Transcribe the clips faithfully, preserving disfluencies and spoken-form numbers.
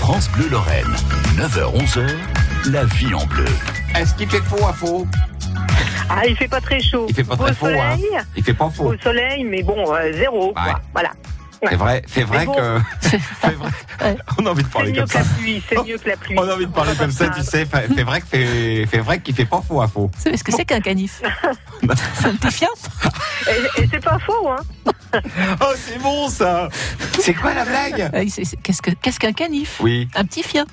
France Bleu Lorraine, neuf heures onze heures, la vie en bleu. Est-ce qu'il fait faux à faux? Ah, il fait pas très chaud. Il fait pas Beau très faux, hein. Il fait pas faux. Au soleil, mais bon, euh, zéro, Ouais. quoi. Voilà. C'est vrai, c'est vrai bon. que. C'est vrai. Ouais. On a envie de C'est parler mieux comme que ça. la pluie, c'est mieux que la pluie. On a envie de parler On va comme ça, pas tu se sais. fait- C'est vrai que c'est c'est vrai qu'il fait pas faux à faux. Vous savez ce que c'est qu'un canif? C'est un petit chien. Et, et c'est pas faux, hein. Oh, c'est bon ça. C'est quoi la blague? Euh, c'est- c'est- Qu'est-ce que- qu'est-ce qu'un canif? Oui, Un petit chien.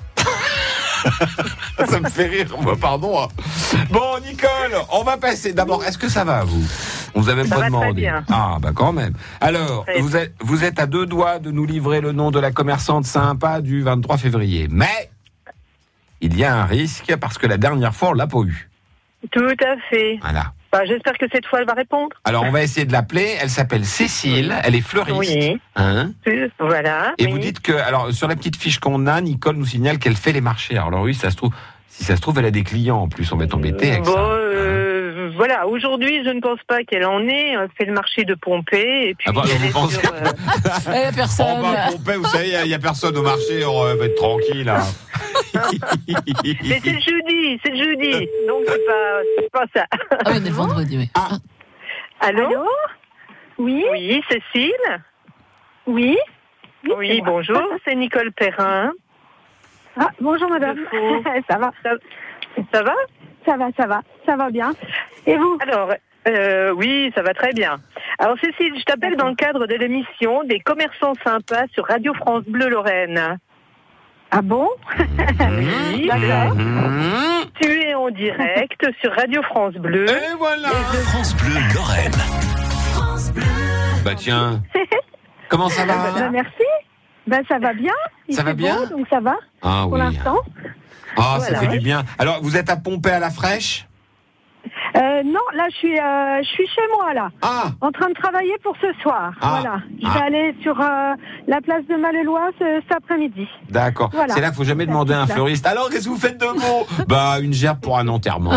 ça me fait rire. Moi, pardon. hein. Bon, Nicole, on va passer. D'abord, est-ce que ça va à vous? On vous a même Ça pas va très demandé. bien. Ah, bah quand même. Alors, Très vous êtes, vous êtes à deux doigts de nous livrer le nom de la commerçante sympa du vingt-trois février. Mais il y a un risque parce que la dernière fois, on l'a pas eu. Tout à fait. Voilà. Bah, j'espère que cette fois, elle va répondre. Alors, on va essayer de l'appeler. Elle s'appelle Cécile. Elle est fleuriste. Oui. Hein? Voilà. Et oui. vous dites que, alors, sur la petite fiche qu'on a, Nicole nous signale qu'elle fait les marchés. Alors, oui, ça se trouve, si ça se trouve, elle a des clients en plus. On va être embêté avec Bon, ça. Hein? euh, voilà. Aujourd'hui, je ne pense pas qu'elle en ait. Elle fait le marché de Pompée. Et puis, Ah bah, elle vous est pensez- sur, euh, Eh, personne. Oh bah, Pompée, vous savez, il n'y a, a personne au marché, on va être tranquille. Là. Mais c'est le jeudi, c'est le jeudi. Donc, c'est pas, c'est pas ça. Ah oui, on est le vendredi, oui. Ah. Allô? Oui, Oui, Cécile? oui. Oui, bonjour, c'est Nicole Perrin. Ah, bonjour madame. Le faux. ça va, Ça, ça va? ça va, ça va, ça va bien. Et vous? Alors, euh, oui, ça va très bien. Alors, Cécile, je t'appelle dans le cadre de l'émission des commerçants sympas sur Radio France Bleu Lorraine. Ah bon? Oui, D'accord. Mmh. tu es en direct sur Radio France Bleu. Et voilà. France Bleu Lorraine. Bah tiens, comment ça Bah, va? merci. Ben ça va bien. Il Ça va fait bien beau, donc ça va Ah pour oui. l'instant. Ah, ça Voilà. fait du bien. Alors, vous êtes à Pompée à la fraîche? Euh, non, là je suis, euh, je suis chez moi là, Ah, en train de travailler pour ce soir. Ah. Voilà. Je Ah. vais aller sur euh, la place de Malélois ce, cet après-midi. d'accord. Voilà. C'est là, faut jamais demander à un Là. fleuriste. Alors, qu'est-ce que vous faites de beau? Bah, une gerbe pour un enterrement.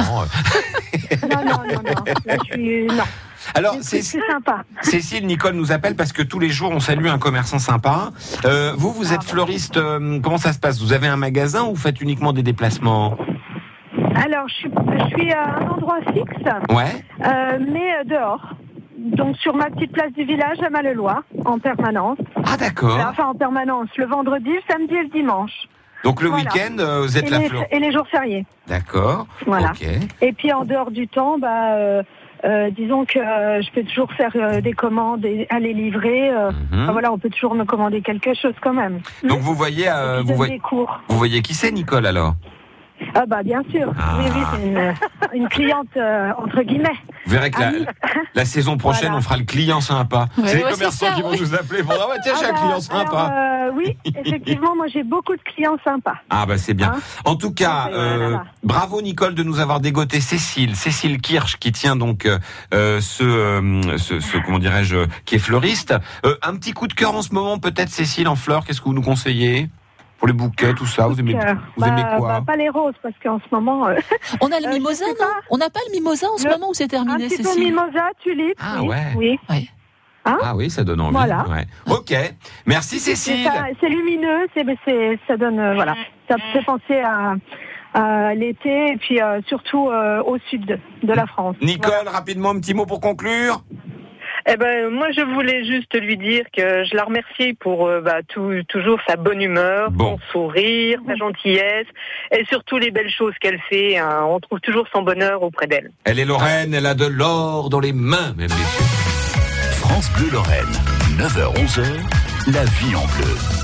Non, non, non, non. Là je suis non. Alors, C'est c'est c'est sympa. Cécile, Nicole nous appelle parce que tous les jours on salue un commerçant sympa. Euh, vous, vous êtes fleuriste. euh, comment ça se passe? Vous avez un magasin ou vous faites uniquement des déplacements? Alors je suis, je suis à un endroit fixe. Ouais. Euh, mais euh, dehors. Donc sur ma petite place du village à Malélois, en permanence. Ah d'accord. Enfin en permanence, le vendredi, le samedi et le dimanche. Donc le Voilà. week-end, euh, vous êtes Et la les, fleur. et les jours fériés. D'accord. Voilà. Ok. Et puis en dehors du temps, bah, euh, euh, disons que euh, je peux toujours faire euh, des commandes et aller livrer. euh, Mhm. enfin, voilà, on peut toujours me commander quelque chose quand même. Donc vous voyez, euh, Et puis vous donner voyez, des cours. vous voyez qui c'est, Nicole alors? Ah bah bien sûr. Ah. Oui, oui, c'est une, une cliente euh, entre guillemets. Vous verrez que la, Ami. la saison prochaine, Voilà. on fera le client sympa. Ouais, c'est les ouais, commerçants c'est ça, qui vont ouais. nous appeler. Pour dire, ouais, tiens, j'ai Ah un bah, client sympa. alors, euh, oui, effectivement, moi j'ai beaucoup de clients sympas. Ah bah c'est bien. Hein En tout cas, Ouais, euh, voilà. bravo Nicole de nous avoir dégoté Cécile, Cécile Kirsch qui tient donc euh, euh, ce, euh, ce, ce comment dirais-je, qui est fleuriste. Euh, un petit coup de cœur en ce moment peut-être Cécile en fleurs. Qu'est-ce que vous nous conseillez pour les bouquets, tout ça? Vous aimez, Euh, vous bah, aimez quoi? bah, pas les roses parce qu'en ce moment euh, On a le Euh, je mimosa, sais non? pas. On n'a pas le mimosa en ce Le- moment ou c'est un terminé, petit peu Cécile? mimosa, tulipe. Ah oui, ouais. Oui. Ouais. Ah oui, ça donne envie. Voilà. Ouais. Ok. Merci C'est Cécile. ça, c'est lumineux, c'est, c'est, ça donne, euh, voilà, ça fait penser à, à l'été et puis euh, surtout euh, au sud de, de la France. Nicole, Voilà. rapidement, un petit mot pour conclure. Eh ben, moi, je voulais juste lui dire que je la remercie pour euh, bah, tout, toujours sa bonne humeur, Bon. son sourire, sa gentillesse, et surtout les belles choses qu'elle fait. Hein. On trouve toujours son bonheur auprès d'elle. Elle est Lorraine, elle a de l'or dans les mains, mesdames et messieurs. France Bleu Lorraine, neuf heures onze heures, la vie en bleu.